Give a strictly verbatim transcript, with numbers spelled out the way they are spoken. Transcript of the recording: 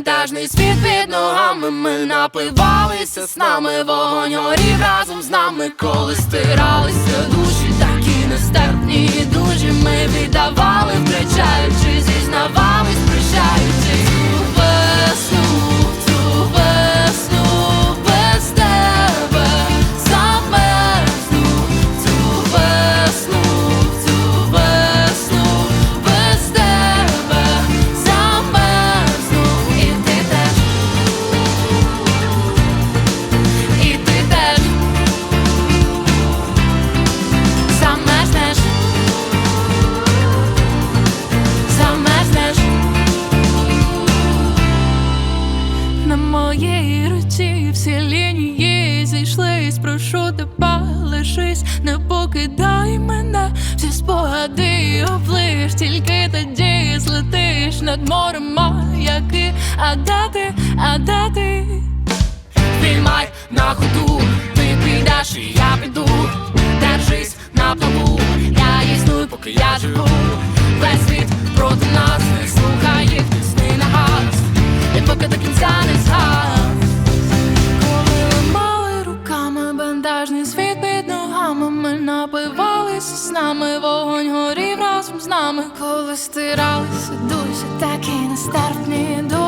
Бентежний світ під ногами, ми напивалися з нами, вогонь горів разом з нами, коли стиралися душі, такі нестерпні і дужі. Ми віддавали, втрачаючи, зізнавались, прощаючи. Цю весну, цю весну без тебе замерзну, цю весну, цю весну без тебе замерзну. І ти теж, і ти теж замерзнеш, замерзнеш. На моїй руці всі лінії зійшлись, прошу тебе, лишись, не покидай мене, всі спогади облиш, тільки тоді злетиш над морем маяки. А де ти, а де ти? Піймай на ходу, ти підеш і я піду, держись на плаву, я існую, поки я живу. Весь світ проти нас, не слухай їх пісни на газ, і поки до кінця не згас. Коли ламали руками бентежний світ під ногами, ми напивалися з нами, вогонь горів разом з нами, коли стиралися душі, такі нестерпні душі.